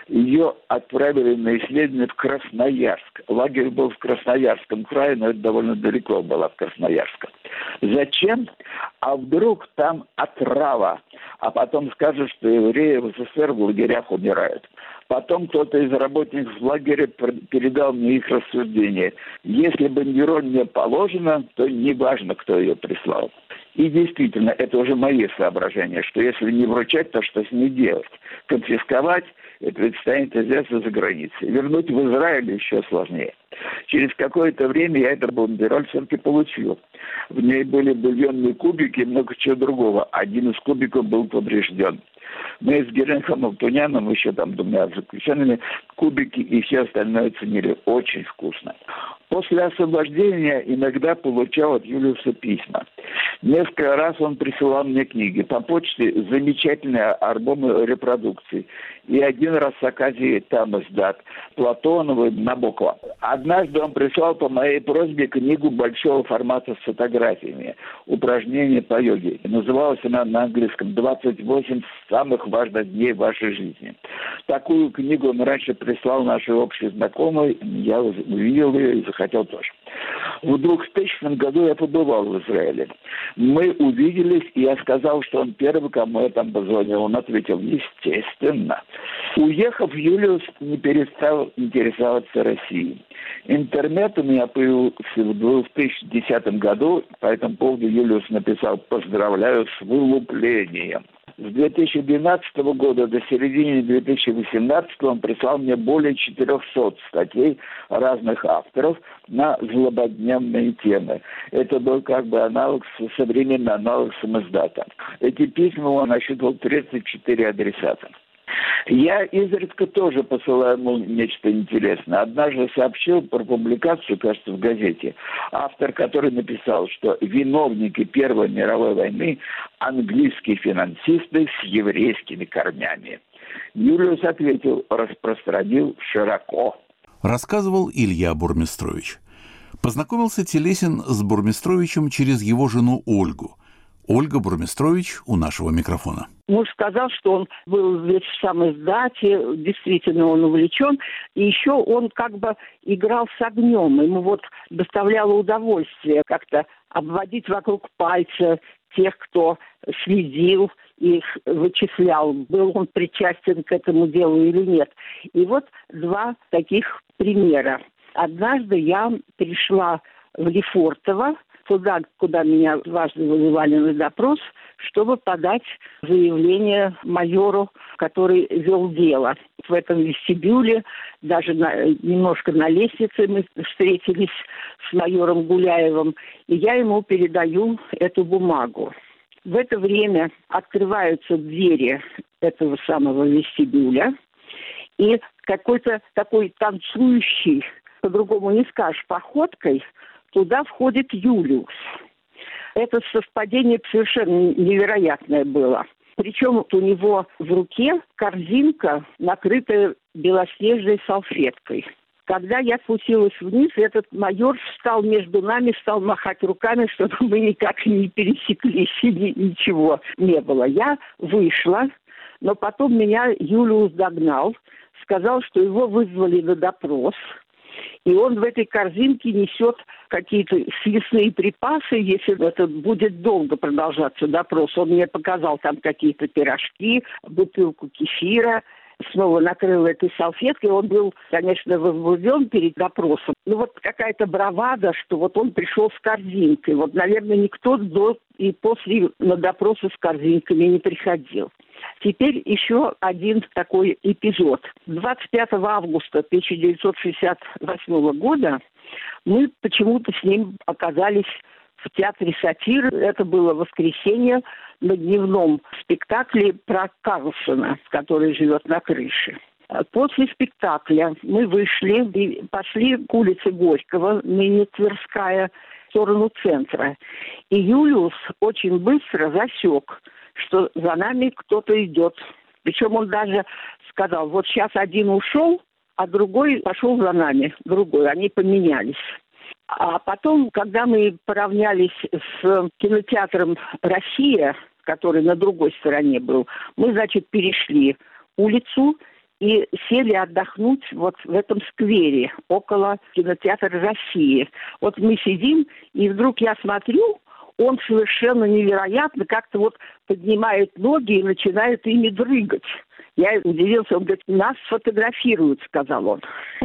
Ее отправили на исследование в Красноярск. Лагерь был в Красноярском крае, но это довольно далеко было от Красноярска. Зачем? А вдруг там отрава? А потом скажут, что евреи в СССР в лагерях умирают. Потом кто-то из работников лагеря передал мне их рассуждения. Если бандероль мне положено, то неважно, кто ее прислал. И действительно, это уже мои соображения, что если не вручать, то что с ней делать? Конфисковать, это ведь станет известно за границей. Вернуть в Израиль еще сложнее. Через какое-то время я этот бандероль все-таки получил. В ней были бульонные кубики и много чего другого. Один из кубиков был поврежден. Мы с Генрихом Алтуняном, еще там двумя заключенными, кубики и все остальное ценили. Очень вкусно. После освобождения иногда получал от Юлиуса письма. Несколько раз он присылал мне книги. По почте замечательные альбомы репродукций. И один раз с оказией там издат Платонова и Набокова. Однажды он прислал по моей просьбе книгу большого формата с фотографиями. «Упражнения по йоге». Называлась она на английском «двадцать восемь самых важных дней вашей жизни». Такую книгу он раньше прислал нашей общей знакомой. Я увидел ее и захотел тоже. В двухтысячном году я побывал в Израиле. Мы увиделись, и я сказал, что он первый, кому я там позвонил. Он ответил, естественно. Уехав, Юлиус не перестал интересоваться Россией. Интернет у меня появился в две тысячи десятом году. По этому поводу Юлиус написал «Поздравляю с вылуплением». С две тысячи двенадцатого года до середины две тысячи восемнадцатого он прислал мне более четырехсот статей разных авторов на злободневные темы. Это был как бы аналог, современный аналог самиздата. Эти письма он насчитывал тридцать четыре адресата. Я изредка тоже посылаю ему нечто интересное. Однажды сообщил про публикацию, кажется, в газете, автор, который написал, что виновники Первой мировой войны – английские финансисты с еврейскими корнями. Юлиус ответил, распространил широко. Рассказывал Илья Бурмистрович. Познакомился Телесин с Бурмистровичем через его жену Ольгу. Ольга Бурмистрович у нашего микрофона. Муж сказал, что он был весь в самиздате, действительно он увлечен. И еще он как бы играл с огнем. Ему вот доставляло удовольствие как-то обводить вокруг пальца тех, кто следил, их вычислял, был он причастен к этому делу или нет. И вот два таких примера. Однажды я пришла в Лефортово, туда, куда меня дважды вызывали на допрос, чтобы подать заявление майору, который вел дело. В этом вестибюле, даже на, немножко на лестнице мы встретились с майором Гуляевым, и я ему передаю эту бумагу. В это время открываются двери этого самого вестибюля, и какой-то такой танцующий, по-другому не скажешь, походкой, туда входит Юлиус. Это совпадение совершенно невероятное было. Причем у него в руке корзинка, накрытая белоснежной салфеткой. Когда я спустилась вниз, этот майор встал между нами, стал махать руками, чтобы мы никак не пересеклись, и ничего не было. Я вышла, но потом меня Юлиус догнал, сказал, что его вызвали на допрос, и он в этой корзинке несет какие-то съестные припасы, если это будет долго продолжаться допрос. Он мне показал там какие-то пирожки, бутылку кефира, снова накрыл этой салфеткой. Он был, конечно, возбужден перед допросом. Ну вот какая-то бравада, что вот он пришел с корзинкой. Вот, наверное, никто до и после на допросы с корзинками не приходил. Теперь еще один такой эпизод. двадцать пятого августа тысяча девятьсот шестьдесят восьмого года мы почему-то с ним оказались в театре «Сатир». Это было воскресенье на дневном спектакле про Карлсона, который живет на крыше. После спектакля мы вышли и пошли к улице Горького, ныне Тверская, в сторону центра. И Юлиус очень быстро засек, что за нами кто-то идет. Причем он даже сказал, вот сейчас один ушел, а другой пошел за нами, другой. Они поменялись. А потом, когда мы поравнялись с кинотеатром «Россия», который на другой стороне был, мы, значит, перешли улицу и сели отдохнуть вот в этом сквере около кинотеатра «Россия». Вот мы сидим, и вдруг я смотрю, он совершенно невероятно как-то вот поднимает ноги и начинает ими дрыгать. Я удивился, он говорит, нас сфотографируют, сказал он.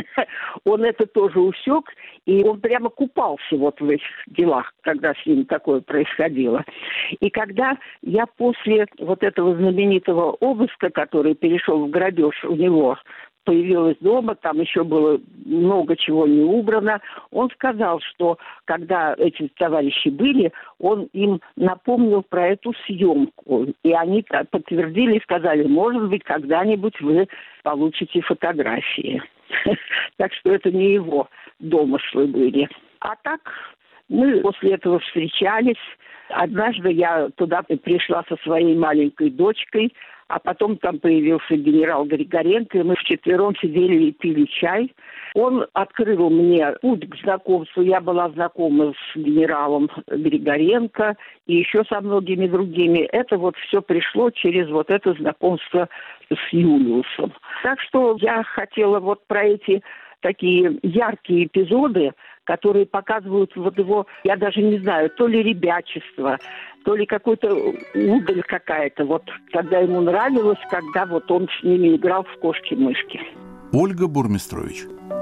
Он это тоже усек, и он прямо купался вот в этих делах, когда с ним такое происходило. И когда я после вот этого знаменитого обыска, который перешел в грабеж у него, появилась дома, там еще было много чего не убрано. Он сказал, что когда эти товарищи были, он им напомнил про эту съемку. И они подтвердили и сказали, может быть, когда-нибудь вы получите фотографии. Так что это не его домыслы были. А так мы после этого встречались. Однажды я туда пришла со своей маленькой дочкой, а потом там появился генерал Григоренко, и мы вчетвером сидели и пили чай. Он открыл мне путь к знакомству. Я была знакома с генералом Григоренко и еще со многими другими. Это вот все пришло через вот это знакомство с Юлиусом. Так что я хотела вот про эти такие яркие эпизоды, которые показывают вот его, я даже не знаю, то ли ребячество, то ли какой-то удаль какая-то, вот когда ему нравилось, когда вот он с ними играл в кошки-мышки. Ольга Бурмистрович.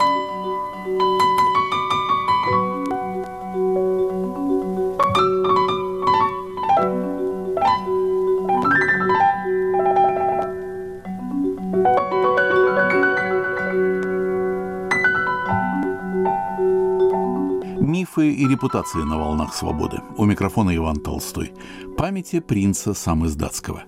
Мифы и репутации на волнах свободы. У микрофона Иван Толстой. Памяти принца Самоздатского.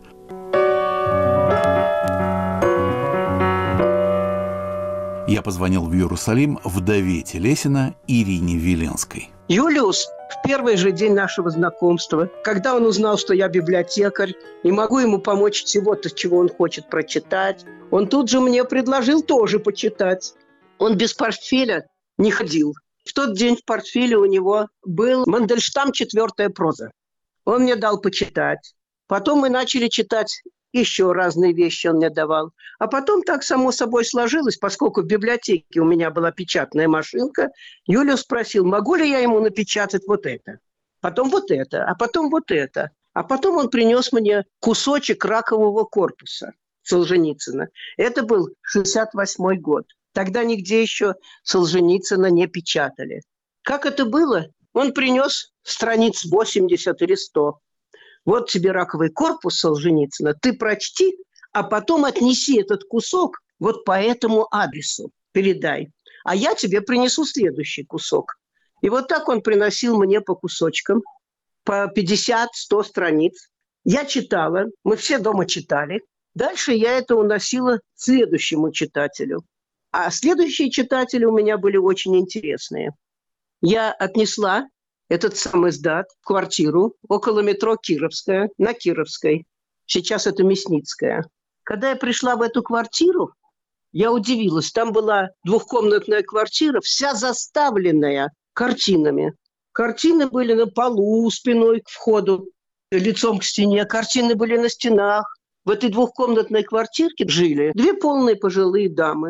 Я позвонил в Иерусалим вдове Телесина Ирине Веленской. Юлиус в первый же день нашего знакомства, когда он узнал, что я библиотекарь и могу ему помочь всего-то, чего он хочет прочитать, он тут же мне предложил тоже почитать. Он без портфеля не ходил. В тот день в портфеле у него был Мандельштам «Четвертая проза». Он мне дал почитать. Потом мы начали читать еще разные вещи, он мне давал. А потом так само собой сложилось, поскольку в библиотеке у меня была печатная машинка, Юлиус спросил, могу ли я ему напечатать вот это, потом вот это, а потом вот это. А потом он принес мне кусочек ракового корпуса Солженицына. Это был шестьдесят восьмой год. Тогда нигде еще Солженицына не печатали. Как это было? Он принес страниц восемьдесят или сто. Вот тебе раковый корпус Солженицына, ты прочти, а потом отнеси этот кусок вот по этому адресу, передай. А я тебе принесу следующий кусок. И вот так он приносил мне по кусочкам, по пятьдесят-сто страниц. Я читала, мы все дома читали. Дальше я это уносила следующему читателю. А следующие читатели у меня были очень интересные. Я отнесла этот сам издат в квартиру около метро Кировская, на Кировской. Сейчас это Мясницкая. Когда я пришла в эту квартиру, Я удивилась. Там была двухкомнатная квартира, вся заставленная картинами. Картины были на полу, спиной к входу, лицом к стене. Картины были на стенах. В этой двухкомнатной квартирке жили две полные пожилые дамы.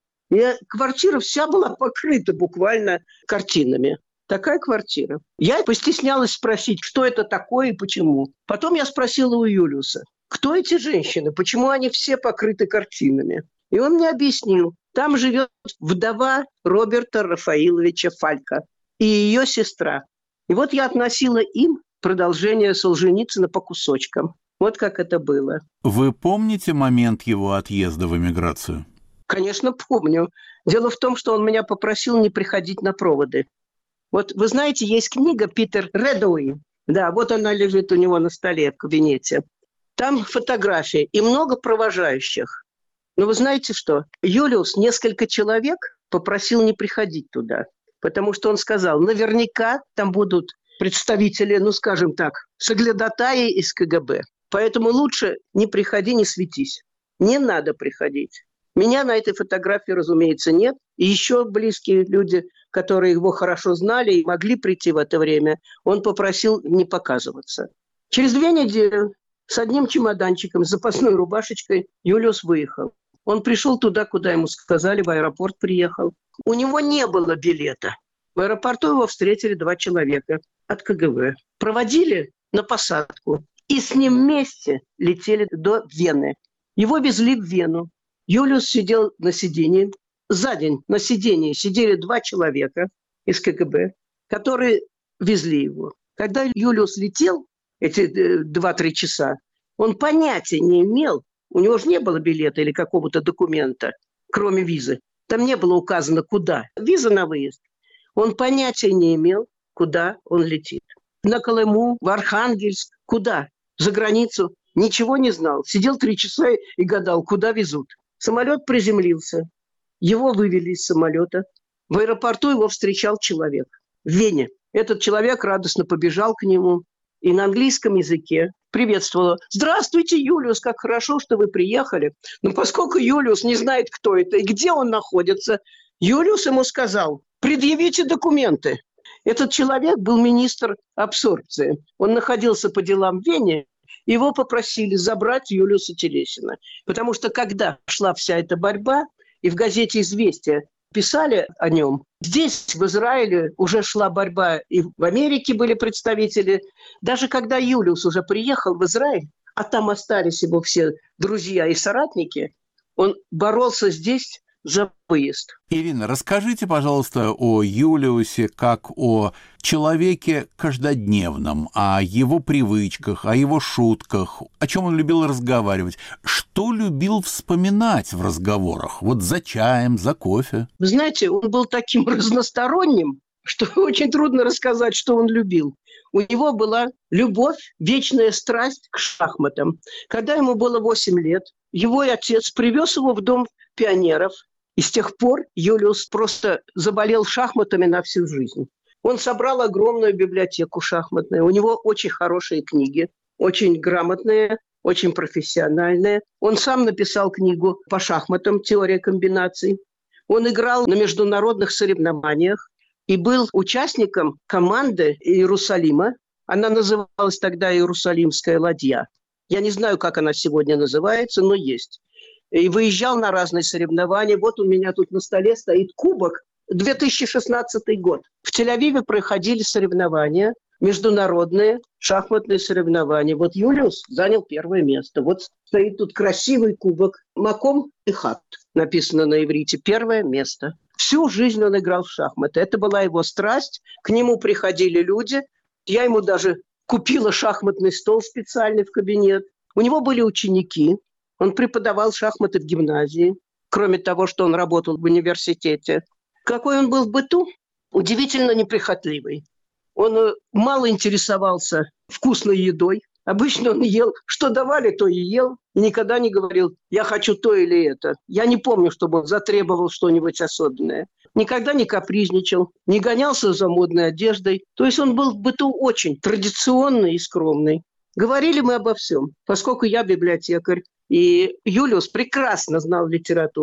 И квартира вся была покрыта буквально картинами. Такая квартира. Я постеснялась спросить, что это такое и почему. Потом я спросила у Юлиуса, кто эти женщины, почему они все покрыты картинами. И он мне объяснил, там живет вдова Роберта Рафаиловича Фалька и ее сестра. И вот я относила им продолжение Солженицына по кусочкам. Вот как это было. Вы помните момент его отъезда в эмиграцию? Конечно, помню. Дело в том, что он меня попросил не приходить на проводы. Вот вы знаете, есть книга Питер Редуи. Да, вот она лежит у него на столе в кабинете. Там фотографии и много провожающих. Но вы знаете что? Юлиус несколько человек попросил не приходить туда. Потому что он сказал, наверняка там будут представители, ну скажем так, соглядатаи из ка гэ бэ. Поэтому лучше не приходи, не светись. Не надо приходить. Меня на этой фотографии, разумеется, нет. И еще близкие люди, которые его хорошо знали и могли прийти в это время, он попросил не показываться. Через две недели с одним чемоданчиком, с запасной рубашечкой Юлиус выехал. Он пришел туда, куда ему сказали, в аэропорт приехал. У него не было билета. В аэропорту его встретили два человека от ка гэ вэ. Проводили на посадку. И с ним вместе летели до Вены. Его везли в Вену. Юлиус сидел на сиденье. За день на сиденье сидели два человека из ка гэ бэ, которые везли его. Когда Юлиус летел, эти два-три часа, он понятия не имел, у него же не было билета или какого-то документа, кроме визы. Там не было указано, куда. Виза на выезд. Он понятия не имел, куда он летит. На Колыму, в Архангельск, куда? За границу. Ничего не знал. Сидел три часа и гадал, куда везут. Самолет приземлился. Его вывели из самолета. В аэропорту его встречал человек. В Вене. Этот человек радостно побежал к нему и на английском языке приветствовал. «Здравствуйте, Юлиус, как хорошо, что вы приехали». Но поскольку Юлиус не знает, кто это и где он находится, Юлиус ему сказал, предъявите документы. Этот человек был министр абсорбции. Он находился по делам в Вене. Его попросили забрать Юлиуса Телесина. Потому что когда шла вся эта борьба, и в газете «Известия» писали о нем, здесь, в Израиле, уже шла борьба, и в Америке были представители. Даже когда Юлиус уже приехал в Израиль, а там остались его все друзья и соратники, он боролся здесь за выезд. Ирина, расскажите, пожалуйста, о Юлиусе как о человеке каждодневном, о его привычках, о его шутках, о чем он любил разговаривать, что любил вспоминать в разговорах, вот за чаем, за кофе. Вы знаете, он был таким разносторонним, что очень трудно рассказать, что он любил. У него была любовь, вечная страсть к шахматам. Когда ему было восемь лет, его отец привез его в дом пионеров. И с тех пор Юлиус просто заболел шахматами на всю жизнь. Он собрал огромную библиотеку шахматную. У него очень хорошие книги, очень грамотные, очень профессиональные. Он сам написал книгу по шахматам «Теория комбинаций». Он играл на международных соревнованиях и был участником команды Иерусалима. Она называлась тогда «Иерусалимская ладья». Я не знаю, как она сегодня называется, но есть. И выезжал на разные соревнования. Вот у меня тут на столе стоит кубок. две тысячи шестнадцатый год. В Тель-Авиве проходили соревнования, международные шахматные соревнования. Вот Юлиус занял первое место. Вот стоит тут красивый кубок. Маком Эхат написано на иврите. Первое место. Всю жизнь он играл в шахматы. Это была его страсть. К нему приходили люди. Я ему даже купила шахматный стол специальный в кабинет. У него были ученики. Он преподавал шахматы в гимназии, кроме того, что он работал в университете. Какой он был в быту? Удивительно неприхотливый. Он мало интересовался вкусной едой. Обычно он ел, что давали, то и ел. И никогда не говорил, я хочу то или это. Я не помню, чтобы он затребовал что-нибудь особенное. Никогда не капризничал, не гонялся за модной одеждой. То есть он был в быту очень традиционный и скромный. Говорили мы обо всем, поскольку я библиотекарь. И Юлиус прекрасно знал литературу.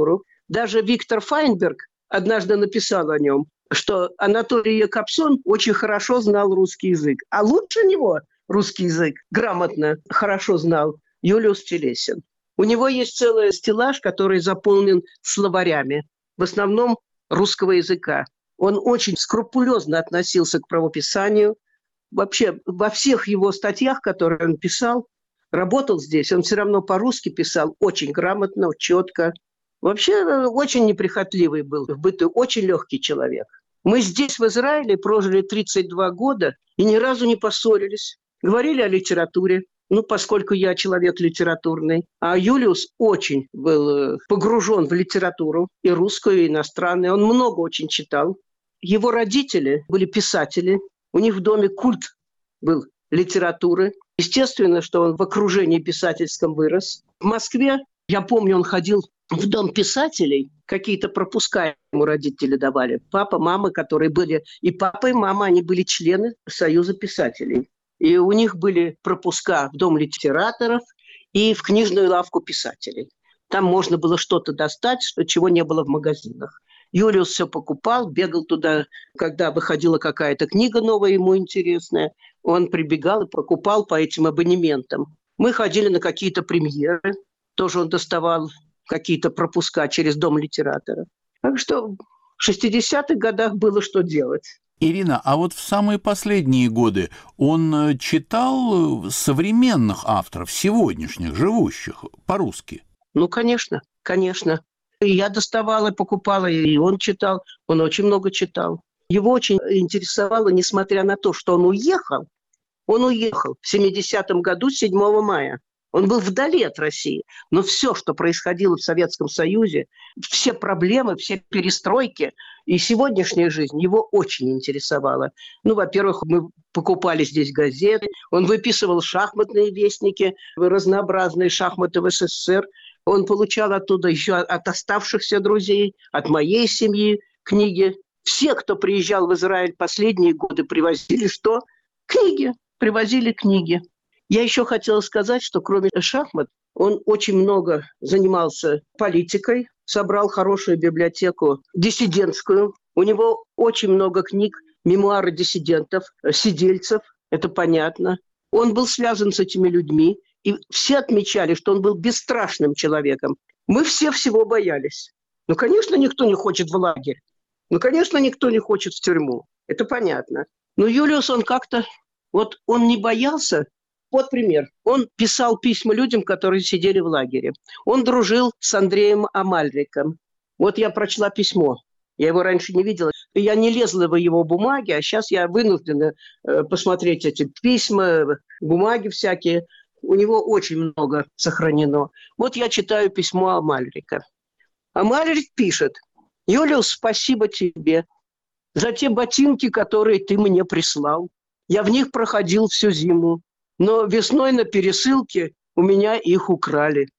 Даже Виктор Файнберг однажды написал о нем, что Анатолий Якобсон очень хорошо знал русский язык. А лучше него русский язык грамотно, хорошо знал Юлиус Телесин. У него есть целый стеллаж, который заполнен словарями, в основном русского языка. Он очень скрупулезно относился к правописанию. Вообще, во всех его статьях, которые он писал, работал здесь, он все равно по-русски писал очень грамотно, четко. Вообще, очень неприхотливый был в быту, очень легкий человек. Мы здесь, в Израиле, прожили тридцать два года и ни разу не поссорились. Говорили о литературе, ну, поскольку я человек литературный. А Юлиус очень был погружен в литературу, и русскую, и иностранную. Он много очень читал. Его родители были писатели. У них в доме культ был литературы. Естественно, что он в окружении писательском вырос. В Москве, я помню, он ходил в дом писателей, какие-то пропуска ему родители давали. Папа, мама, которые были... И папа, и мама, они были члены Союза писателей. И у них были пропуска в дом литераторов и в книжную лавку писателей. Там можно было что-то достать, что, чего не было в магазинах. Юлиус все покупал, бегал туда, когда выходила какая-то книга новая, ему интересная. Он прибегал и покупал по этим абонементам. Мы ходили на какие-то премьеры. Тоже он доставал какие-то пропуска через дом литератора. Так что в шестидесятых годах было что делать. Ирина, а вот в самые последние годы он читал современных авторов, сегодняшних, живущих, по-русски? Ну, конечно, конечно. И я доставала, покупала, и он читал. Он очень много читал. Его очень интересовало, несмотря на то, что он уехал, он уехал в семидесятом году, седьмого мая. Он был вдали от России. Но все, что происходило в Советском Союзе, все проблемы, все перестройки и сегодняшняя жизнь его очень интересовала. Ну, во-первых, мы покупали здесь газеты. Он выписывал шахматные вестники, разнообразные шахматы в СССР. Он получал оттуда еще от оставшихся друзей, от моей семьи книги. Все, кто приезжал в Израиль последние годы, привозили что? Книги. Привозили книги. Я еще хотела сказать, что кроме шахмат он очень много занимался политикой, собрал хорошую библиотеку диссидентскую. У него очень много книг, мемуары диссидентов, сидельцев, это понятно. Он был связан с этими людьми, и все отмечали, что он был бесстрашным человеком. Мы все всего боялись. Ну, конечно, никто не хочет в лагерь. Ну, конечно, никто не хочет в тюрьму. Это понятно. Но Юлиус, он как-то... Вот он не боялся. Вот пример. Он писал письма людям, которые сидели в лагере. Он дружил с Андреем Амальриком. Вот я прочла письмо. Я его раньше не видела. Я не лезла в его бумаги, а сейчас я вынуждена посмотреть эти письма, бумаги всякие. У него очень много сохранено. Вот я читаю письмо Амальрика. Амальрик пишет: «Юлиус, спасибо тебе за те ботинки, которые ты мне прислал. Я в них проходил всю зиму. Но весной на пересылке у меня их украли».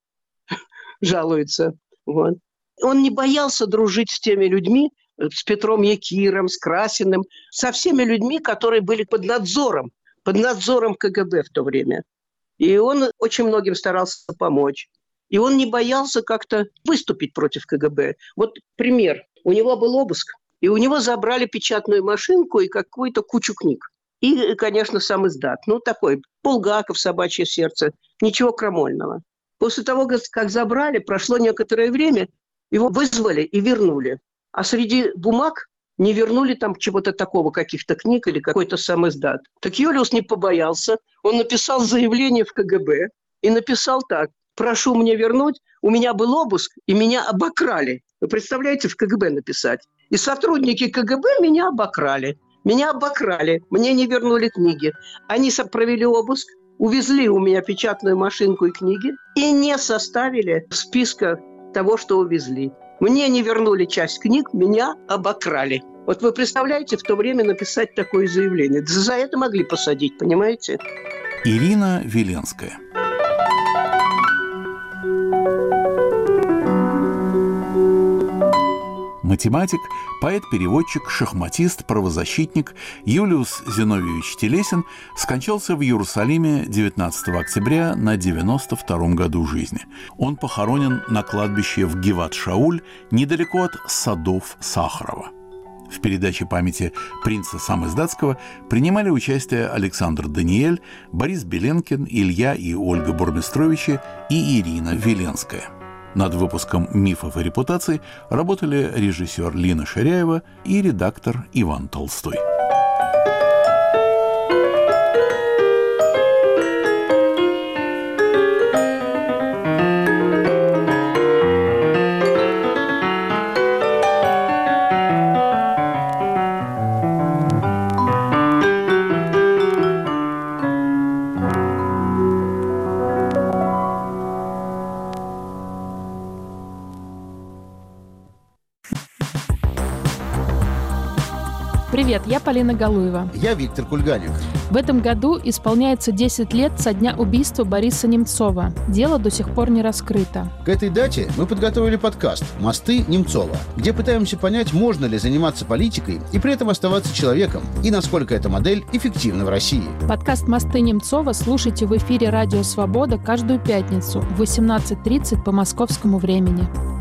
Жалуется. Вот. Он не боялся дружить с теми людьми, с Петром Якиром, с Красиным, со всеми людьми, которые были под надзором, под надзором КГБ в то время. И он очень многим старался помочь. И он не боялся как-то выступить против КГБ. Вот пример. У него был обыск, и у него забрали печатную машинку и какую-то кучу книг. И, конечно, сам издат. Ну, такой, Булгаков, «Собачье сердце». Ничего крамольного. После того, как забрали, прошло некоторое время, его вызвали и вернули. А среди бумаг не вернули там чего-то такого, каких-то книг или какой-то сам издат. Так Юлиус не побоялся. Он написал заявление в КГБ и написал так: «Прошу мне вернуть, у меня был обыск, и меня обокрали». Вы представляете, в КГБ написать? И сотрудники КГБ меня обокрали. Меня обокрали, мне не вернули книги. Они провели обыск, увезли у меня печатную машинку и книги и не составили списка того, что увезли. Мне не вернули часть книг, меня обокрали. Вот вы представляете, в то время написать такое заявление? За это могли посадить, понимаете? Ирина Веленская. Математик, поэт-переводчик, шахматист, правозащитник Юлиус Зиновьевич Телесин скончался в Иерусалиме девятнадцатого октября на девяносто втором году жизни. Он похоронен на кладбище в Гиват-Шауль, недалеко от садов Сахарова. В передаче памяти принца Самоздатского принимали участие Александр Даниэль, Борис Беленкин, Илья и Ольга Бурмистровичи и Ирина Веленская. Над выпуском «Мифов и репутаций» работали режиссер Лина Ширяева и редактор Иван Толстой. Привет, я Полина Галуева. Я Виктор Кульганик. В этом году исполняется десять лет со дня убийства Бориса Немцова. Дело до сих пор не раскрыто. К этой дате мы подготовили подкаст «Мосты Немцова», где пытаемся понять, можно ли заниматься политикой и при этом оставаться человеком, и насколько эта модель эффективна в России. Подкаст «Мосты Немцова» слушайте в эфире «Радио Свобода» каждую пятницу в восемнадцать тридцать по московскому времени.